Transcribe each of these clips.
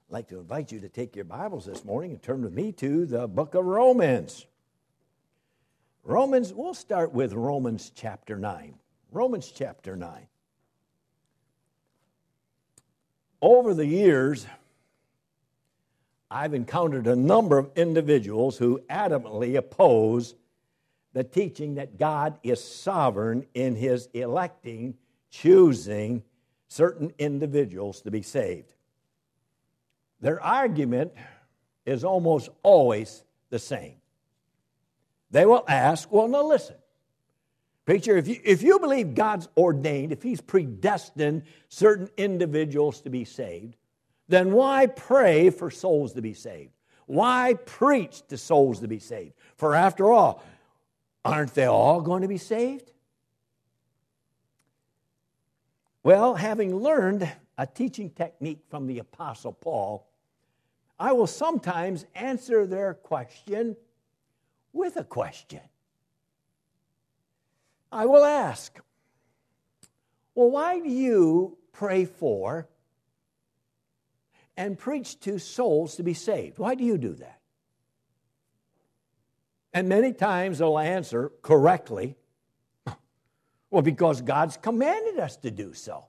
I'd like to invite you to take your Bibles this morning and turn with me to the book of Romans. We'll start with Romans chapter 9. Romans chapter 9. Over the years, I've encountered a number of individuals who adamantly oppose the teaching that God is sovereign in His electing, choosing certain individuals to be saved. Their argument is almost always the same. They will ask, well, now listen, preacher, if you believe God's ordained, if He's predestined certain individuals to be saved, then why pray for souls to be saved? Why preach to souls to be saved? For after all, aren't they all going to be saved? Well, having learned a teaching technique from the Apostle Paul, I will sometimes answer their question with a question. I will ask, well, why do you pray for and preach to souls to be saved? Why do you do that? And many times they'll answer correctly, well, because God's commanded us to do so.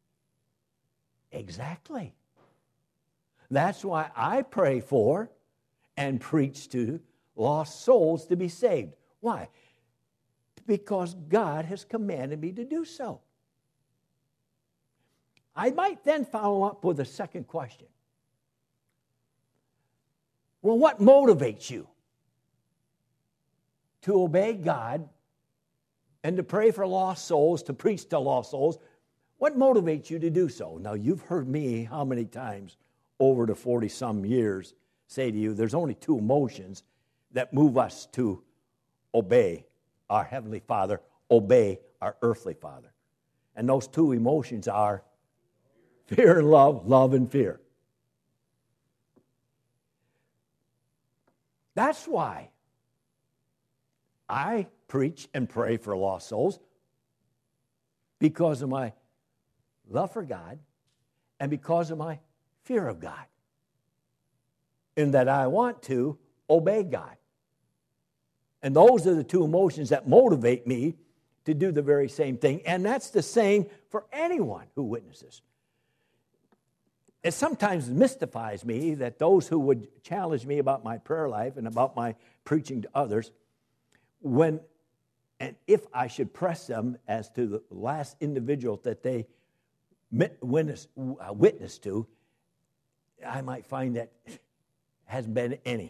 Exactly. That's why I pray for and preach to lost souls to be saved. Why? Because God has commanded me to do so. I might then follow up with a second question. Well, what motivates you to obey God and to pray for lost souls, to preach to lost souls? What motivates you to do so? Now, you've heard me how many times over the 40-some years say to you, there's only two emotions that move us to obey our Heavenly Father, obey our earthly Father. And those two emotions are fear and love, love and fear. That's why I preach and pray for lost souls, because of my love for God and because of my fear of God, in that I want to obey God. And those are the two emotions that motivate me to do the very same thing. And that's the same for anyone who witnesses. It sometimes mystifies me that those who would challenge me about my prayer life and about my preaching to others, when and if I should press them as to the last individual that they witness to, I might find that hasn't been any.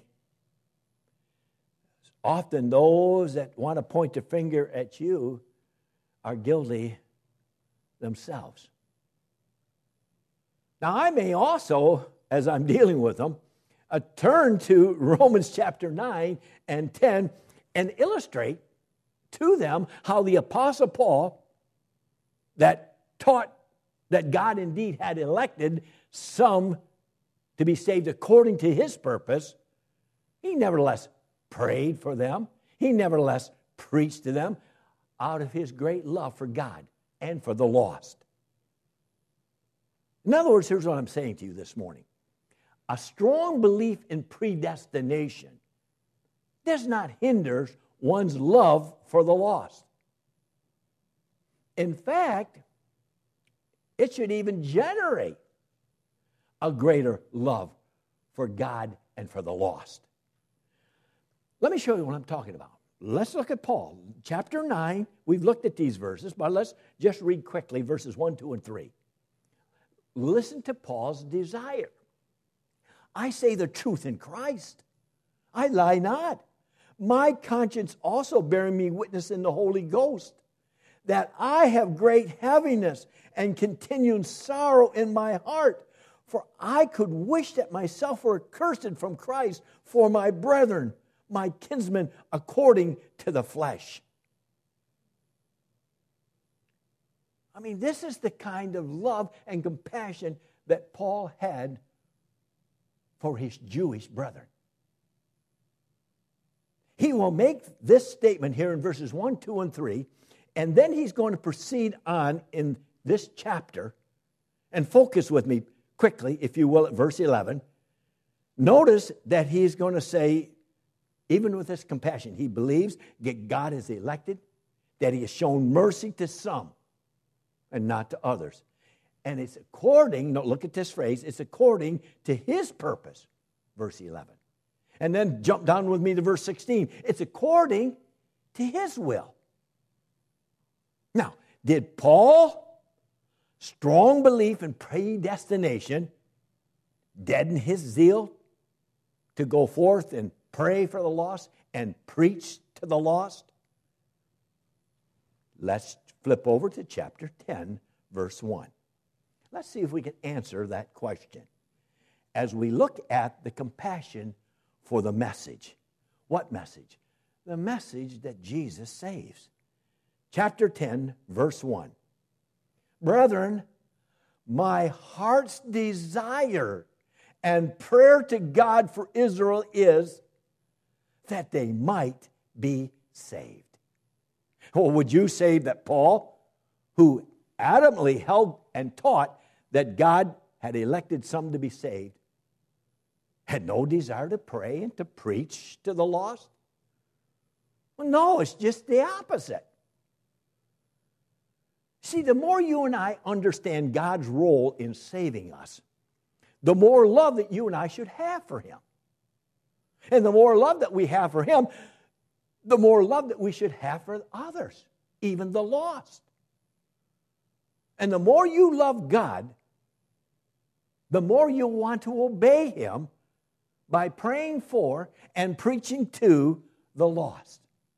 Often those that want to point the finger at you are guilty themselves. Now, I may also, as I'm dealing with them, turn to Romans chapter 9 and 10 and illustrate to them how the Apostle Paul, that taught that God indeed had elected some to be saved according to His purpose, he nevertheless prayed for them. He nevertheless preached to them out of His great love for God and for the lost. In other words, here's what I'm saying to you this morning. A strong belief in predestination does not hinder one's love for the lost. In fact, it should even generate a greater love for God and for the lost. Let me show you what I'm talking about. Let's look at Paul. Chapter 9, we've looked at these verses, but let's just read quickly verses 1, 2, and 3. Listen to Paul's desire. I say the truth in Christ. I lie not. My conscience also bearing me witness in the Holy Ghost, that I have great heaviness and continuing sorrow in my heart. For I could wish that myself were accursed from Christ for my brethren, my kinsmen, according to the flesh. I mean, this is the kind of love and compassion that Paul had for his Jewish brethren. He will make this statement here in verses 1, 2, and 3, and then he's going to proceed on in this chapter and focus with me quickly, if you will, at verse 11, notice that he's going to say, even with this compassion, he believes that God is elected, that he has shown mercy to some and not to others. And it's according, no, look at this phrase, it's according to his purpose, verse 11. And then jump down with me to verse 16. It's according to his will. Now, did Paul, strong belief in predestination, deaden his zeal to go forth and pray for the lost and preach to the lost? Let's flip over to chapter 10, verse 1. Let's see if we can answer that question as we look at the compassion for the message. What message? The message that Jesus saves. Chapter 10, verse 1. Brethren, my heart's desire and prayer to God for Israel is that they might be saved. Well, would you say that Paul, who adamantly held and taught that God had elected some to be saved, had no desire to pray and to preach to the lost? Well, no, it's just the opposite. See, the more you and I understand God's role in saving us, the more love that you and I should have for him. And the more love that we have for him, the more love that we should have for others, even the lost. And the more you love God, the more you'll want to obey him by praying for and preaching to the lost.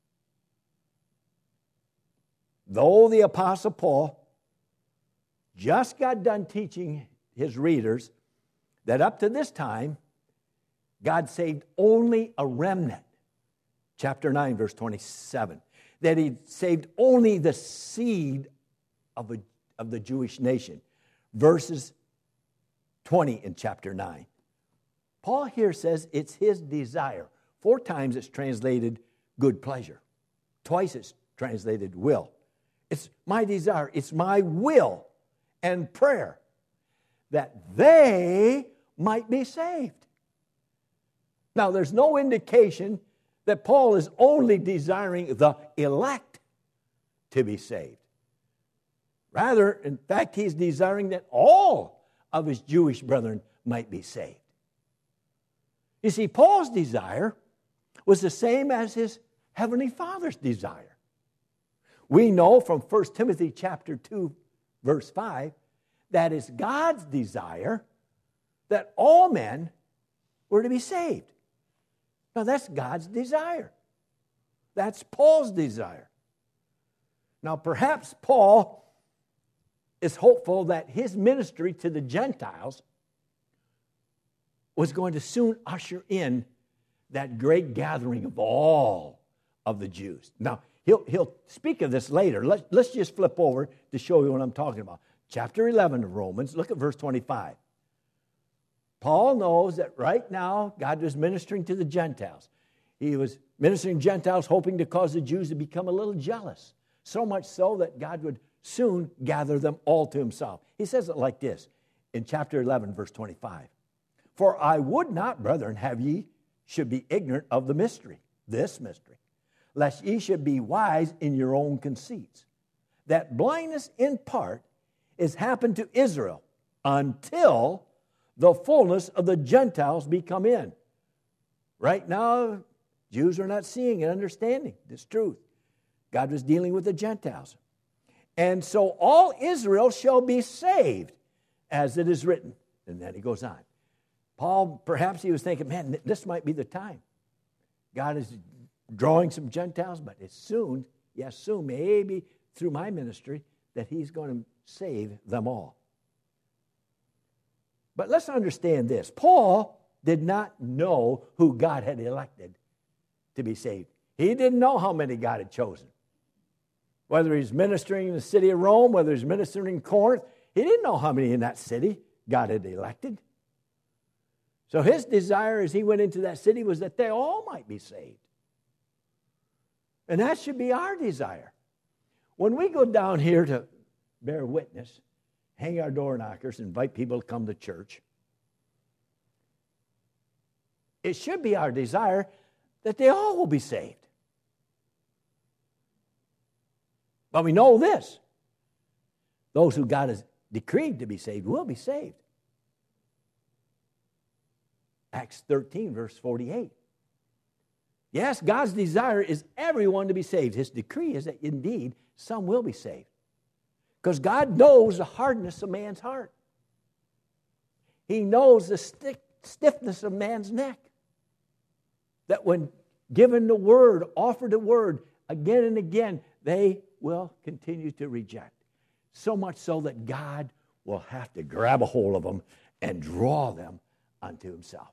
Though the Apostle Paul just got done teaching his readers that up to this time, God saved only a remnant. Chapter 9, verse 27. That he saved only the seed of the Jewish nation. Verses 20 in chapter 9. Paul here says it's his desire. 4 times it's translated good pleasure. Twice it's translated will. It's my desire, it's my will and prayer that they might be saved. Now, there's no indication that Paul is only desiring the elect to be saved. Rather, in fact, he's desiring that all of his Jewish brethren might be saved. You see, Paul's desire was the same as his Heavenly Father's desire. We know from 1 Timothy chapter 2, verse 5, that it's God's desire that all men were to be saved. Now, that's God's desire. That's Paul's desire. Now, perhaps Paul is hopeful that his ministry to the Gentiles was going to soon usher in that great gathering of all of the Jews. Now, he'll speak of this later. Let's just flip over to show you what I'm talking about. Chapter 11 of Romans, look at verse 25. Paul knows that right now God was ministering to the Gentiles. He was ministering to Gentiles hoping to cause the Jews to become a little jealous, so much so that God would soon gather them all to himself. He says it like this in chapter 11, verse 25. For I would not, brethren, have ye should be ignorant of the mystery, this mystery, lest ye should be wise in your own conceits, that blindness in part is happened to Israel until the fullness of the Gentiles be come in. Right now, Jews are not seeing and understanding this truth. God was dealing with the Gentiles. And so all Israel shall be saved, as it is written. And then he goes on. Paul, perhaps he was thinking, man, this might be the time. God is drawing some Gentiles, but it's soon, maybe through my ministry, that he's going to save them all. But let's understand this. Paul did not know who God had elected to be saved. He didn't know how many God had chosen. Whether he's ministering in the city of Rome, whether he's ministering in Corinth, he didn't know how many in that city God had elected. So his desire as he went into that city was that they all might be saved. And that should be our desire. When we go down here to bear witness hang our door knockers, invite people to come to church. It should be our desire that they all will be saved. But we know this. Those who God has decreed to be saved will be saved. Acts 13, verse 48. Yes, God's desire is everyone to be saved. His decree is that indeed some will be saved. Because God knows the hardness of man's heart. He knows the stiffness of man's neck. That when given the word, offered the word again and again, they will continue to reject. So much so that God will have to grab a hold of them and draw them unto himself.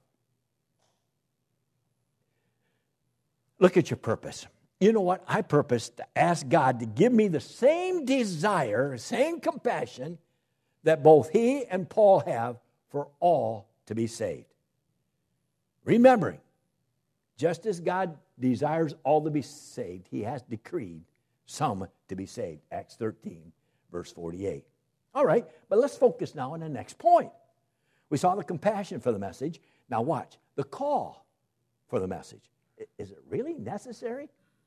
Look at your purpose. You know what? I purpose to ask God to give me the same desire, same compassion that both he and Paul have for all to be saved. Remembering, just as God desires all to be saved, he has decreed some to be saved. Acts 13, verse 48. All right, but let's focus now on the next point. We saw the compassion for the message. Now watch, the call for the message. Is it really necessary?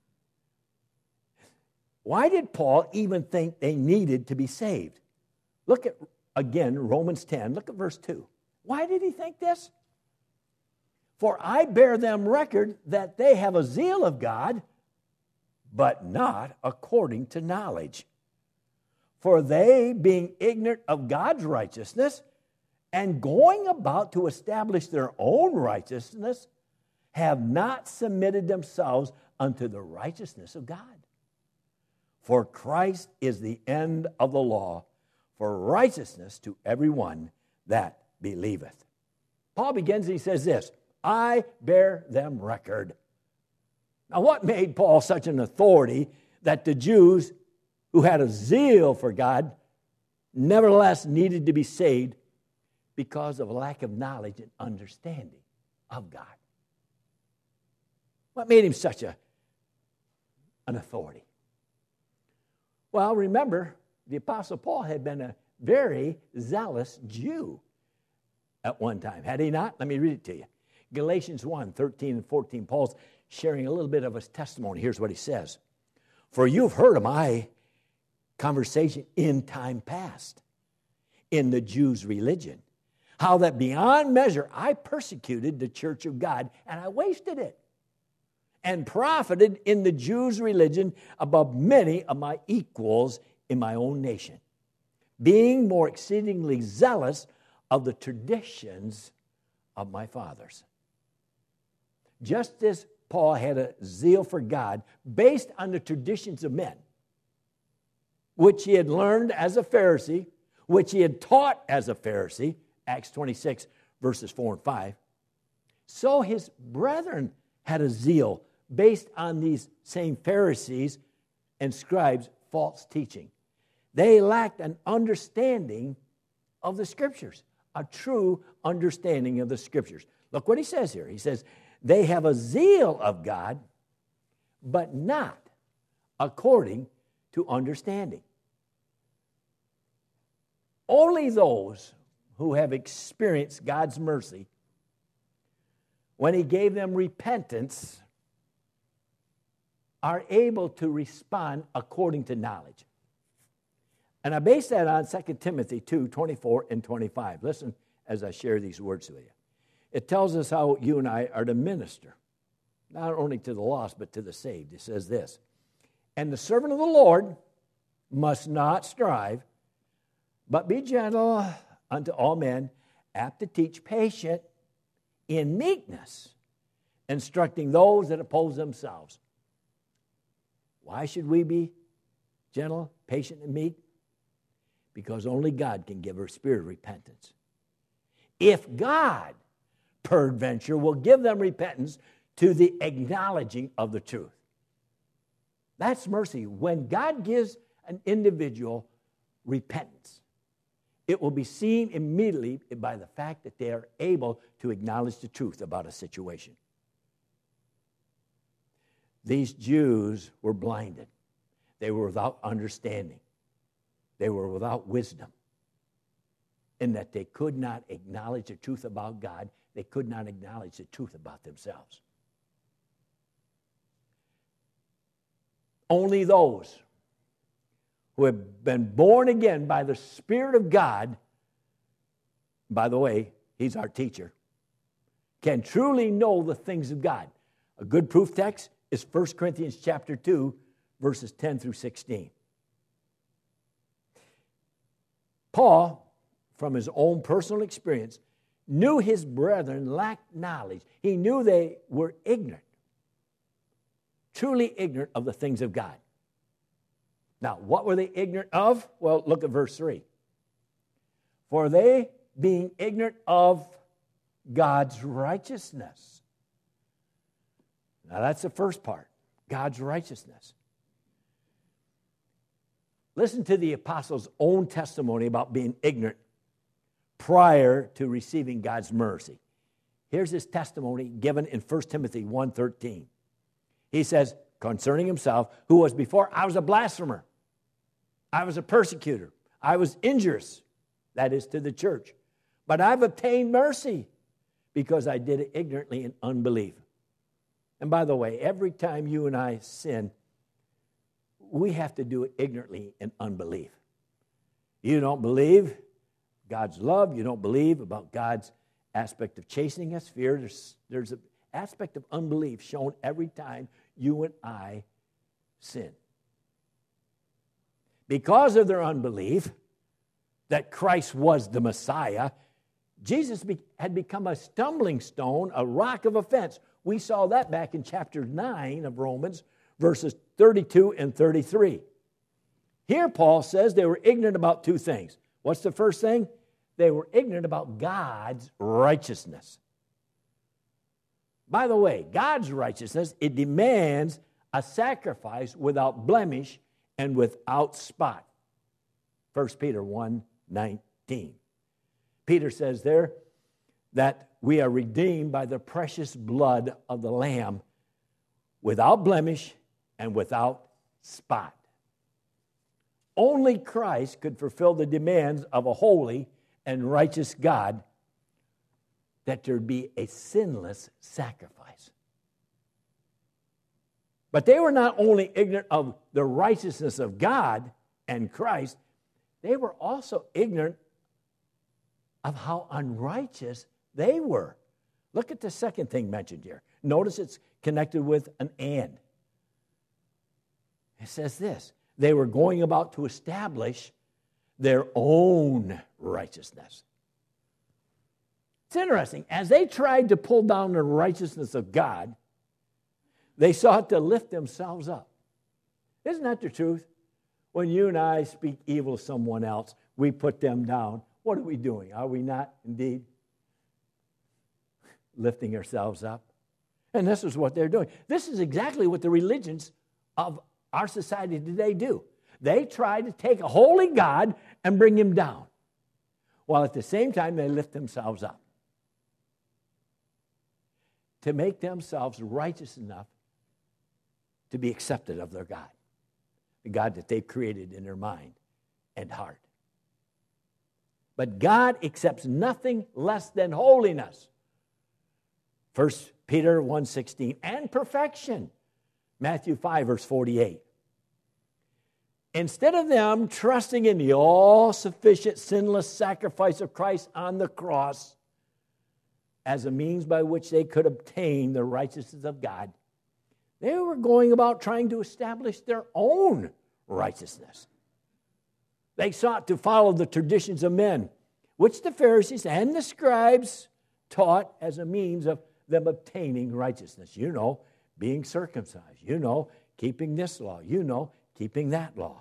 Why did Paul even think they needed to be saved? Look at, again, Romans 10. Look at verse 2. Why did he think this? For I bear them record that they have a zeal of God, but not according to knowledge. For they, being ignorant of God's righteousness, and going about to establish their own righteousness, have not submitted themselves unto the righteousness of God. For Christ is the end of the law, for righteousness to everyone that believeth. Paul begins, he says this, I bear them record. Now, what made Paul such an authority that the Jews who had a zeal for God nevertheless needed to be saved because of a lack of knowledge and understanding of God? What made him such an authority? Well, remember, the Apostle Paul had been a very zealous Jew at one time, had he not? Let me read it to you. Galatians 1, 13 and 14, Paul's sharing a little bit of his testimony. Here's what he says. For you've heard of my conversation in time past in the Jews' religion, how that beyond measure I persecuted the church of God, and I wasted it, and profited in the Jews' religion above many of my equals in my own nation, being more exceedingly zealous of the traditions of my fathers. Just as Paul had a zeal for God based on the traditions of men, which he had learned as a Pharisee, which he had taught as a Pharisee, Acts 26, verses 4 and 5, so his brethren had a zeal based on these same Pharisees and scribes' false teaching. They lacked an understanding of the Scriptures, a true understanding of the Scriptures. Look what he says here. He says, they have a zeal of God, but not according to understanding. Only those who have experienced God's mercy when he gave them repentance are able to respond according to knowledge. And I base that on 2 Timothy 2, 24 and 25. Listen as I share these words with you. It tells us how you and I are to minister, not only to the lost, but to the saved. It says this, and the servant of the Lord must not strive, but be gentle unto all men, apt to teach, patient, in meekness, instructing those that oppose themselves. Why should we be gentle, patient, and meek? Because only God can give her spirit of repentance. If God, peradventure, will give them repentance to the acknowledging of the truth. That's mercy. When God gives an individual repentance, it will be seen immediately by the fact that they are able to acknowledge the truth about a situation. These Jews were blinded. They were without understanding. They were without wisdom. in that they could not acknowledge the truth about God. They could not acknowledge the truth about themselves. Only those who have been born again by the Spirit of God, by the way, He's our teacher, can truly know the things of God. A good proof text is 1 Corinthians chapter 2, verses 10 through 16. Paul, from his own personal experience, knew his brethren lacked knowledge. He knew they were ignorant, truly ignorant of the things of God. Now, what were they ignorant of? Well, look at verse 3. For they, being ignorant of God's righteousness. Now, that's the first part, God's righteousness. Listen to the apostle's own testimony about being ignorant prior to receiving God's mercy. Here's his testimony given in 1 Timothy 1:13. He says, concerning himself, who was before, I was a blasphemer. I was a persecutor. I was injurious, that is, to the church. But I've obtained mercy because I did it ignorantly in unbelief. And by the way, every time you and I sin, we have to do it ignorantly in unbelief. You don't believe God's love. You don't believe about God's aspect of chastening us, fear. There's an aspect of unbelief shown every time you and I sin. Because of their unbelief that Christ was the Messiah, Jesus had become a stumbling stone, a rock of offense. We saw that back in chapter 9 of Romans, verses 32 and 33. Here Paul says they were ignorant about two things. What's the first thing? They were ignorant about God's righteousness. By the way, God's righteousness, it demands a sacrifice without blemish and without spot. 1 Peter 1:19. Peter says there that we are redeemed by the precious blood of the Lamb without blemish and without spot. Only Christ could fulfill the demands of a holy and righteous God, that there be a sinless sacrifice. But they were not only ignorant of the righteousness of God and Christ, they were also ignorant of how unrighteous they were. Look at the second thing mentioned here. Notice it's connected with an and. It says this: they were going about to establish their own righteousness. It's interesting. As they tried to pull down the righteousness of God, they sought to lift themselves up. Isn't that the truth? When you and I speak evil of someone else, we put them down. What are we doing? Are we not indeed lifting ourselves up? And this is what they're doing. This is exactly what the religions of our society today do. They try to take a holy God and bring him down, while at the same time they lift themselves up to make themselves righteous enough to be accepted of their God, the God that they've created in their mind and heart. But God accepts nothing less than holiness. 1 Peter 1:16, and perfection. Matthew 5, verse 48. Instead of them trusting in the all-sufficient, sinless sacrifice of Christ on the cross as a means by which they could obtain the righteousness of God, they were going about trying to establish their own righteousness. They sought to follow the traditions of men, which the Pharisees and the scribes taught as a means of them obtaining righteousness. You know, being circumcised. You know, keeping this law. You know, keeping that law.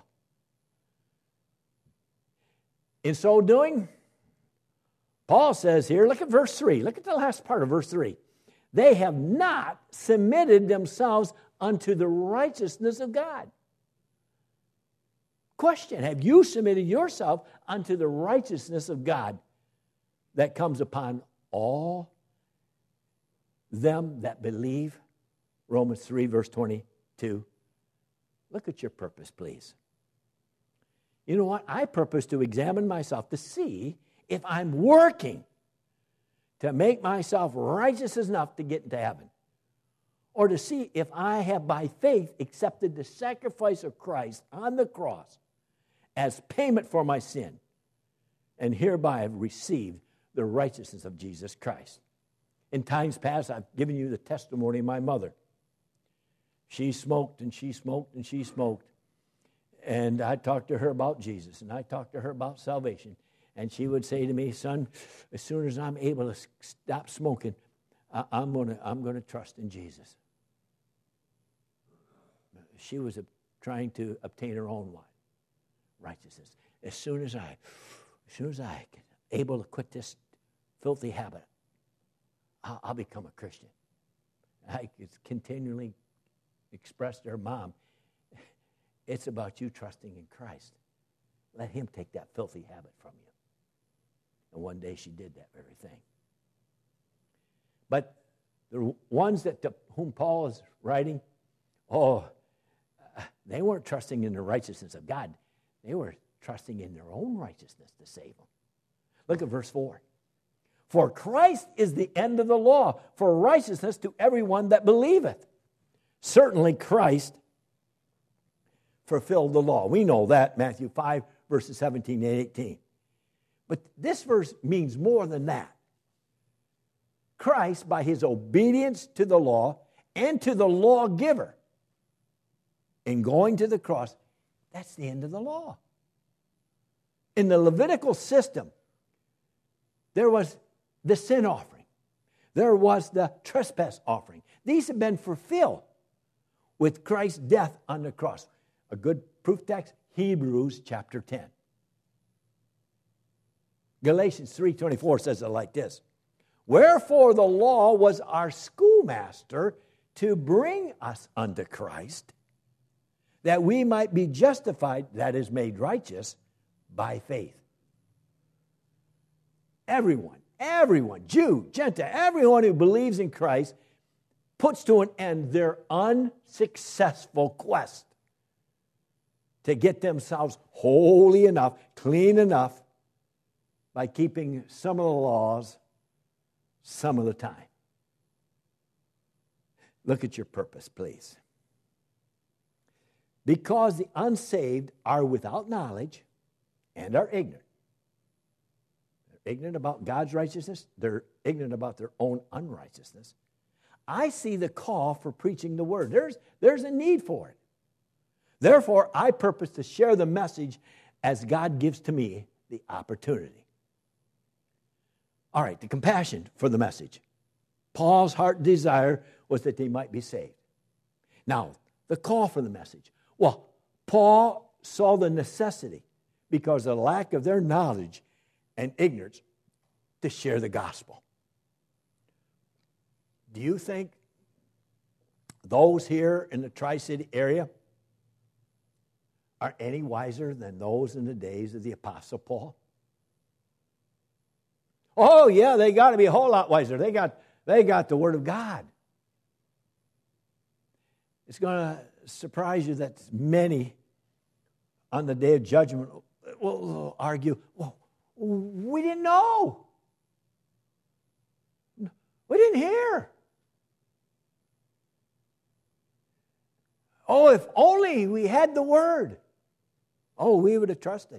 In so doing, Paul says here, look at verse 3. Look at the last part of verse 3. They have not submitted themselves unto the righteousness of God. Question, have you submitted yourself unto the righteousness of God that comes upon all them that believe? Romans 3, verse 22. Look at your purpose, please. You know what? I purpose to examine myself to see if I'm working to make myself righteous enough to get into heaven, or to see if I have by faith accepted the sacrifice of Christ on the cross as payment for my sin, and hereby have received the righteousness of Jesus Christ. In times past, I've given you the testimony of my mother. She smoked and she smoked and she smoked. And I talked to her about Jesus, and I talked to her about salvation. And she would say to me, son, as soon as I'm able to stop smoking, I'm going to trust in Jesus. She was trying to obtain her own righteousness. As soon as I get able to quit this filthy habit, I'll become a Christian. I continually expressed to her, Mom, it's about you trusting in Christ. Let him take that filthy habit from you. And one day she did that very thing. But the ones to whom Paul is writing, they weren't trusting in the righteousness of God. They were trusting in their own righteousness to save them. Look at verse 4. For Christ is the end of the law, for righteousness to everyone that believeth. Certainly Christ fulfilled the law. We know that, Matthew 5, verses 17 and 18. But this verse means more than that. Christ, by his obedience to the law and to the lawgiver, in going to the cross, that's the end of the law. In the Levitical system, there was the sin offering. There was the trespass offering. These have been fulfilled with Christ's death on the cross. A good proof text, Hebrews chapter 10. Galatians 3:24 says it like this. Wherefore the law was our schoolmaster to bring us unto Christ, that we might be justified, that is, made righteous, by faith. Everyone, Jew, Gentile, everyone who believes in Christ puts to an end their unsuccessful quest to get themselves holy enough, clean enough, by keeping some of the laws some of the time. Look at your purpose, please. Because the unsaved are without knowledge and are ignorant. They're ignorant about God's righteousness. They're ignorant about their own unrighteousness. I see the call for preaching the word. There's a need for it. Therefore, I purpose to share the message as God gives to me the opportunity. All right, the compassion for the message. Paul's heart desire was that they might be saved. Now, the call for the message. Well, Paul saw the necessity because of the lack of their knowledge and ignorance to share the gospel. Do you think those here in the Tri-City area are any wiser than those in the days of the Apostle Paul? Oh, yeah, they got to be a whole lot wiser. They got the Word of God. It's going to surprise you that many on the day of judgment will argue, well, we didn't know. We didn't hear. Oh, if only we had the Word. Oh, we would have trusted.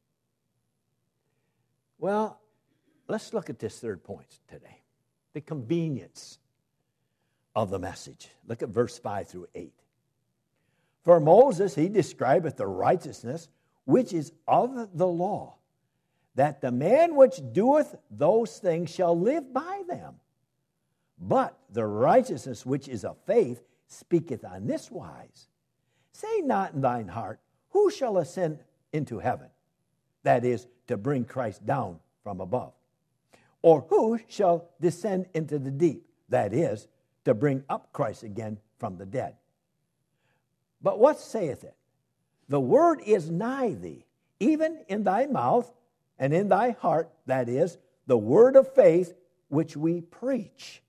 Well, let's look at this third point today. The convenience of the message. Look at verse 5 through 8. For Moses, he describeth the righteousness which is of the law, that the man which doeth those things shall live by them. But the righteousness which is of faith speaketh on this wise. Say not in thine heart, who shall ascend into heaven? That is, to bring Christ down from above. Or who shall descend into the deep? That is, to bring up Christ again from the dead. But what saith it? The word is nigh thee, even in thy mouth and in thy heart, that is, the word of faith which we preach.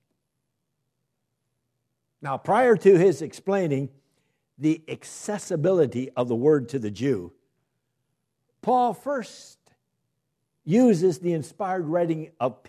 Now, prior to his explaining the accessibility of the word to the Jew, Paul first uses the inspired writing of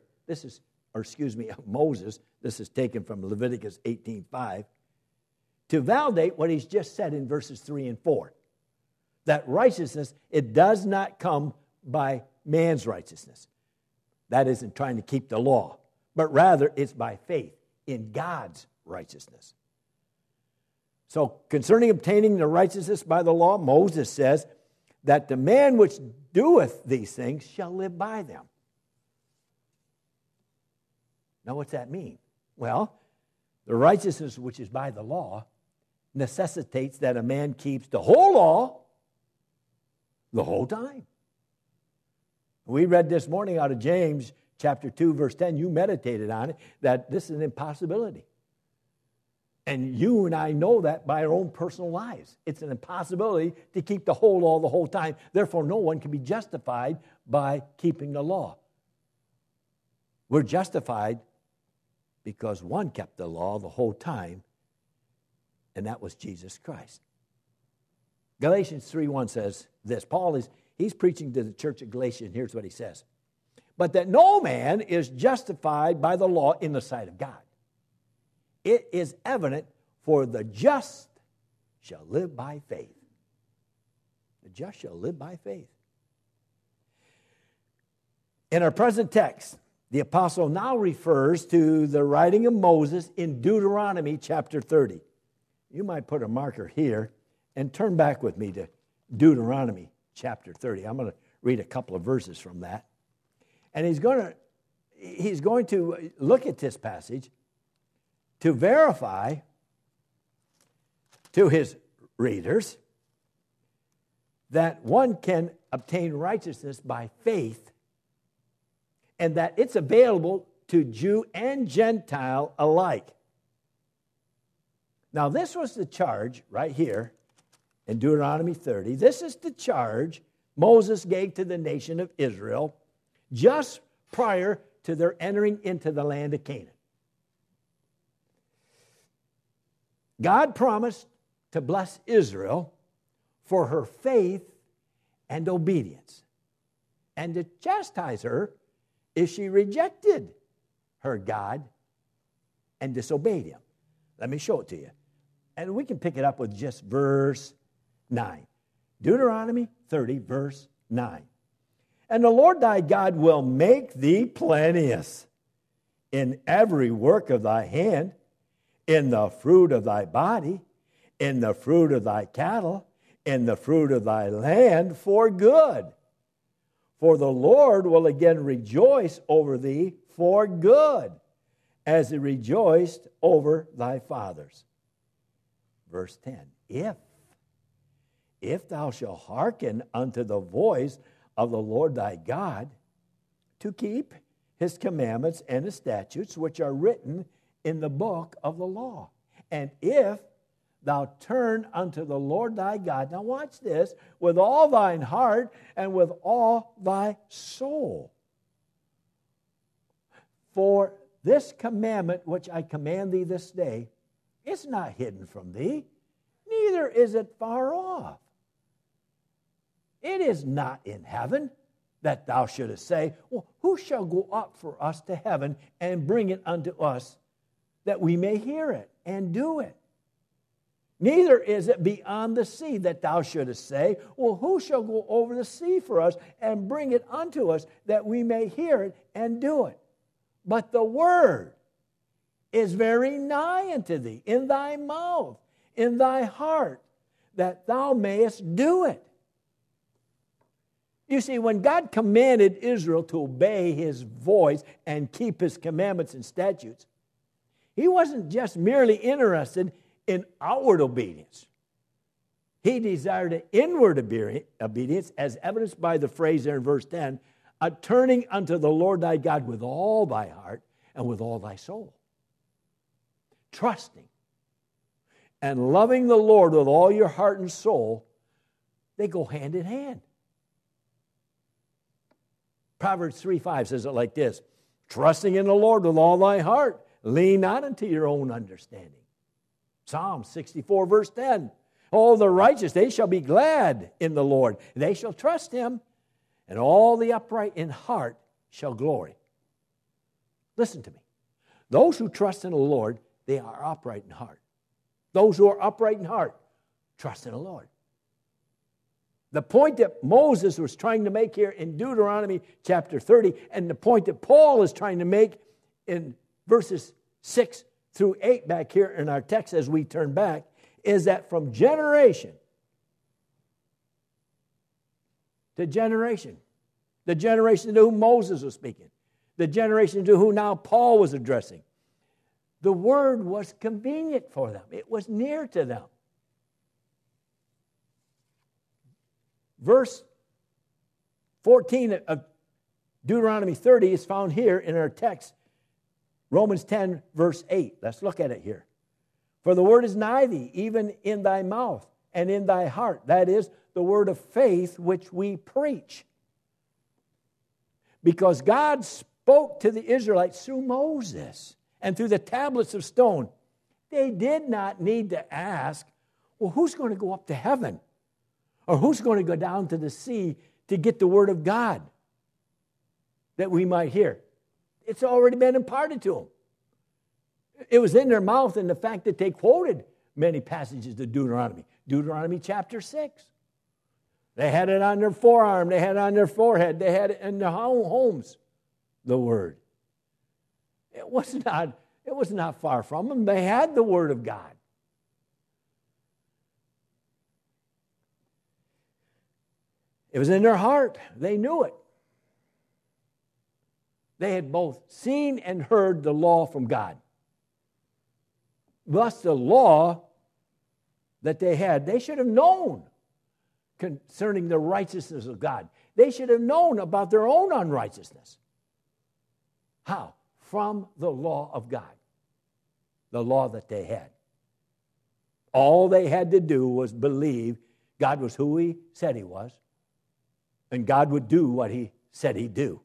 Moses, this is taken from Leviticus 18:5, to validate what he's just said in verses 3 and 4. That righteousness, it does not come by man's righteousness. That isn't trying to keep the law, but rather it's by faith in God's righteousness. So concerning obtaining the righteousness by the law, Moses says that the man which doeth these things shall live by them. Now what's that mean? Well, the righteousness which is by the law necessitates that a man keeps the whole law the whole time. We read this morning out of James chapter 2, verse 10. You meditated on it, that this is an impossibility. And you and I know that by our own personal lives. It's an impossibility to keep the whole law the whole time. Therefore, no one can be justified by keeping the law. We're justified because one kept the law the whole time, and that was Jesus Christ. Galatians 3:1 says this. Paul he's preaching to the church of Galatia, and here's what he says. But that no man is justified by the law in the sight of God. It is evident, for the just shall live by faith. The just shall live by faith. In our present text, the apostle now refers to the writing of Moses in Deuteronomy chapter 30. You might put a marker here and turn back with me to Deuteronomy chapter 30. I'm going to read a couple of verses from that. And he's going to look at this passage to verify to his readers that one can obtain righteousness by faith and that it's available to Jew and Gentile alike. Now, this was the charge right here in Deuteronomy 30. This is the charge Moses gave to the nation of Israel just prior to their entering into the land of Canaan. God promised to bless Israel for her faith and obedience, and to chastise her if she rejected her God and disobeyed him. Let me show it to you. And we can pick it up with just verse 9. Deuteronomy 30, verse 9. And the Lord thy God will make thee plenteous in every work of thy hand, in the fruit of thy body, in the fruit of thy cattle, in the fruit of thy land for good. For the Lord will again rejoice over thee for good, as he rejoiced over thy fathers. Verse 10, if thou shalt hearken unto the voice of the Lord thy God, to keep his commandments and his statutes, which are written in the book of the law. And if thou turn unto the Lord thy God, now watch this, with all thine heart and with all thy soul. For this commandment which I command thee this day is not hidden from thee, neither is it far off. It is not in heaven, that thou shouldest say, well, who shall go up for us to heaven and bring it unto us, that we may hear it and do it? Neither is it beyond the sea, that thou shouldest say, well, who shall go over the sea for us and bring it unto us, that we may hear it and do it? But the word is very nigh unto thee, in thy mouth, in thy heart, that thou mayest do it. You see, when God commanded Israel to obey his voice and keep his commandments and statutes, he wasn't just merely interested in outward obedience. He desired an inward obedience, as evidenced by the phrase there in verse 10, a turning unto the Lord thy God with all thy heart and with all thy soul. Trusting and loving the Lord with all your heart and soul, they go hand in hand. Proverbs 3:5 says it like this, trusting in the Lord with all thy heart, lean not unto your own understanding. Psalm 64, verse 10, all the righteous, they shall be glad in the Lord. They shall trust him. and all the upright in heart shall glory. Listen to me. Those who trust in the Lord, they are upright in heart. Those who are upright in heart, trust in the Lord. The point that Moses was trying to make here in Deuteronomy chapter 30, and the point that Paul is trying to make in verses 6 through 8 back here in our text as we turn back, is that from generation to generation, the generation to whom Moses was speaking, the generation to whom now Paul was addressing, the word was convenient for them. It was near to them. Verse 14 of Deuteronomy 30 is found here in our text, Romans 10, verse 8. Let's look at it here. For the word is nigh thee, even in thy mouth and in thy heart. That is the word of faith which we preach. Because God spoke to the Israelites through Moses and through the tablets of stone. They did not need to ask, well, who's going to go up to heaven? Or who's going to go down to the sea to get the word of God that we might hear? It's already been imparted to them. It was in their mouth in the fact that they quoted many passages of Deuteronomy. Deuteronomy chapter 6. They had it on their forearm. They had it on their forehead. They had it in their homes, the word. It was not far from them. They had the word of God. It was in their heart. They knew it. They had both seen and heard the law from God. Thus, the law that they had, they should have known concerning the righteousness of God. They should have known about their own unrighteousness. How? From the law of God, the law that they had. All they had to do was believe God was who He said He was, and God would do what He said He'd do.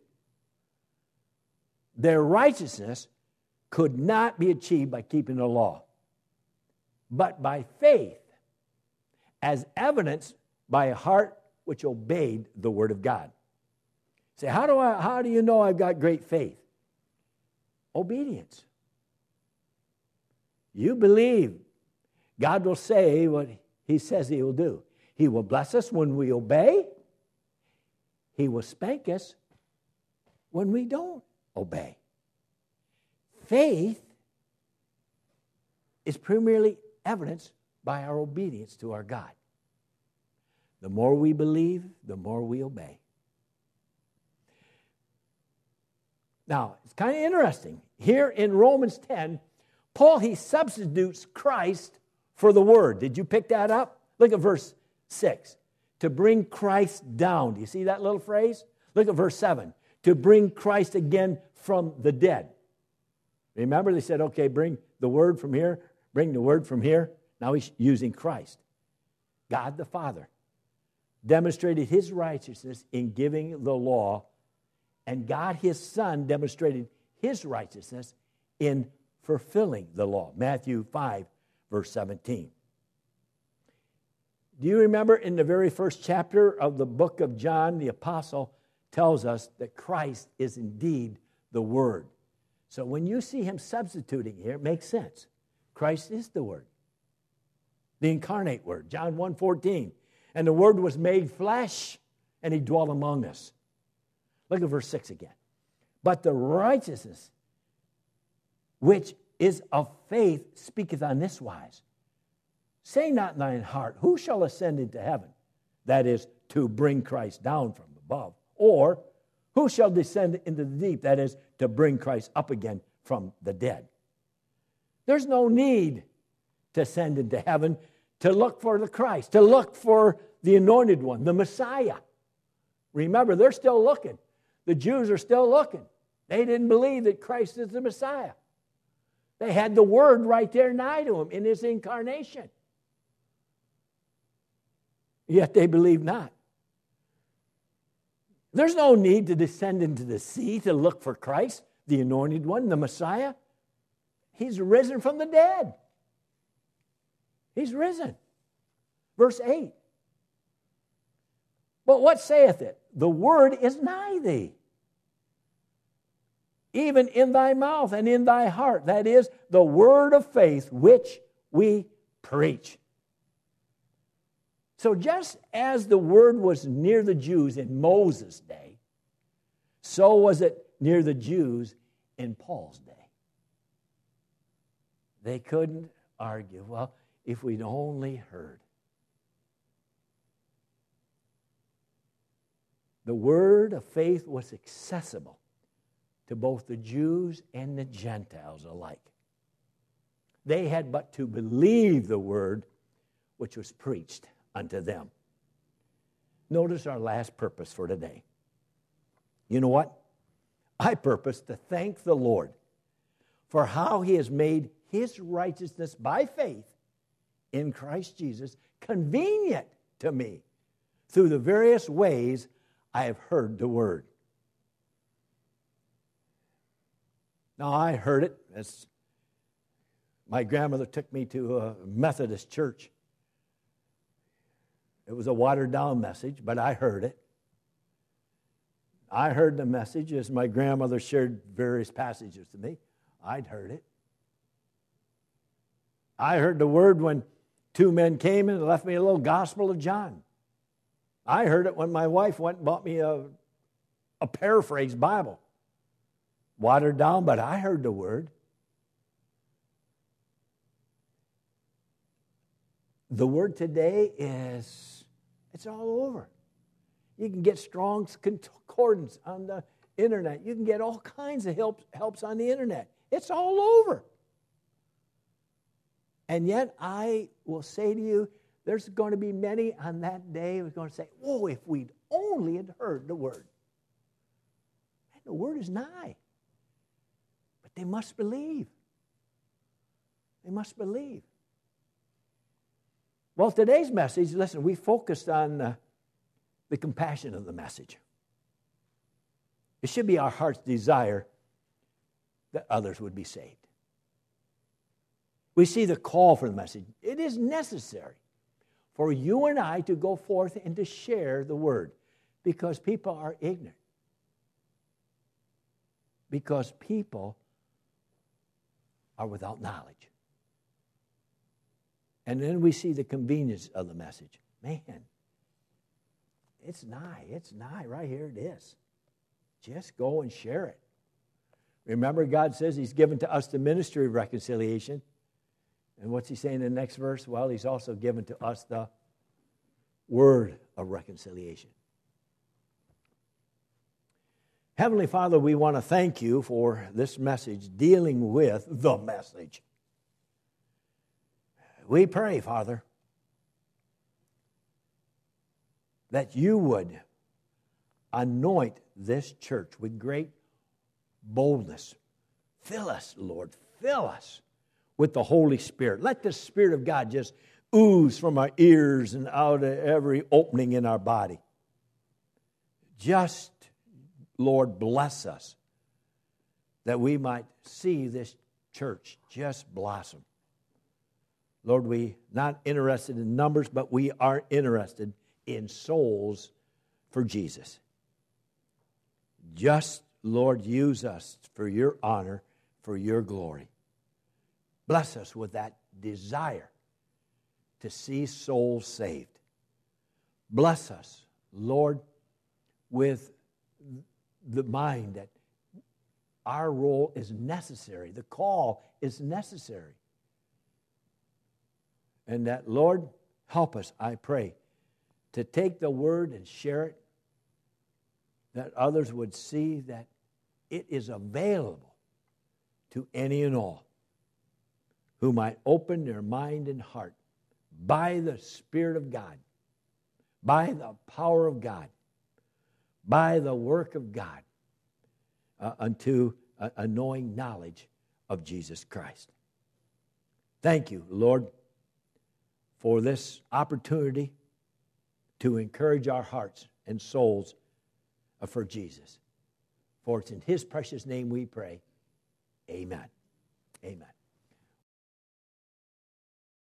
Their righteousness could not be achieved by keeping the law, but by faith, as evidenced by a heart which obeyed the word of God. Say, how do you know I've got great faith? Obedience. You believe God will say what He says He will do. He will bless us when we obey. He will spank us when we don't obey. Faith is primarily evidenced by our obedience to our God. The more we believe, the more we obey. Now, it's kind of interesting. Here in Romans 10, Paul, he substitutes Christ for the Word. Did you pick that up? Look at verse 6. To bring Christ down. Do you see that little phrase? Look at verse 7. To bring Christ again from the dead. Remember, they said, okay, bring the Word from here. Bring the Word from here. Now he's using Christ. God the Father demonstrated His righteousness in giving the law, and God His Son demonstrated His righteousness in fulfilling the law. Matthew 5, verse 17. Do you remember in the very first chapter of the book of John, the apostle tells us that Christ is indeed the Word. So when you see him substituting here, it makes sense. Christ is the Word, the incarnate Word. John 1:14. And the Word was made flesh, and He dwelt among us. Look at verse 6 again. But the righteousness which is of faith speaketh on this wise. Say not in thine heart, who shall ascend into heaven? That is, to bring Christ down from above. Or, who shall descend into the deep? That is, to bring Christ up again from the dead. There's no need to ascend into heaven to look for the Christ, to look for the anointed one, the Messiah. Remember, they're still looking. The Jews are still looking. They didn't believe that Christ is the Messiah. They had the Word right there nigh to Him in His incarnation. Yet they believe not. There's no need to descend into the sea to look for Christ, the anointed one, the Messiah. He's risen from the dead. He's risen. Verse 8. But what saith it? the word is nigh thee, even in thy mouth and in thy heart. That is, the word of faith which we preach. So just as the word was near the Jews in Moses' day, so was it near the Jews in Paul's day. They couldn't argue. Well, if we'd only heard. The word of faith was accessible to both the Jews and the Gentiles alike. They had but to believe the word which was preached unto them. Notice our last purpose for today. You know what? I purpose to thank the Lord for how He has made His righteousness by faith in Christ Jesus convenient to me through the various ways I have heard the word. Now, I heard it as my grandmother took me to a Methodist church. It was a watered-down message, but I heard it. I heard the message as my grandmother shared various passages to me. I'd heard it. I heard the word when two men came in and left me a little Gospel of John. I heard it when my wife went and bought me a paraphrased Bible. Watered down, but I heard the word. The word today it's all over. You can get Strong's Concordance on the internet. You can get all kinds of helps on the internet. It's all over. And yet I will say to you, there's going to be many on that day who are going to say, oh, if we'd only had heard the word. And the word is nigh. But they must believe. They must believe. Well, today's message, listen, we focused on the compassion of the message. It should be our heart's desire that others would be saved. We see the call for the message. It is necessary for you and I to go forth and to share the word because people are ignorant. Because people are without knowledge. And then we see the convenience of the message. Man, it's nigh, right here it is. Just go and share it. Remember, God says He's given to us the ministry of reconciliation. And what's He saying in the next verse? Well, He's also given to us the word of reconciliation. Heavenly Father, we want to thank You for this message dealing with the message. We pray, Father, that You would anoint this church with great boldness. Fill us, Lord, fill us with the Holy Spirit. Let the Spirit of God just ooze from our ears and out of every opening in our body. Just, Lord, bless us that we might see this church just blossom. Lord, we're not interested in numbers, but we are interested in souls for Jesus. Just, Lord, use us for Your honor, for Your glory. Bless us with that desire to see souls saved. Bless us, Lord, with the mind that our role is necessary. The call is necessary. And that, Lord, help us, I pray, to take the word and share it, that others would see that it is available to any and all who might open their mind and heart by the Spirit of God, by the power of God, by the work of God, unto a knowing knowledge of Jesus Christ. Thank You, Lord, for this opportunity to encourage our hearts and souls for Jesus. For it's in His precious name we pray. Amen. Amen.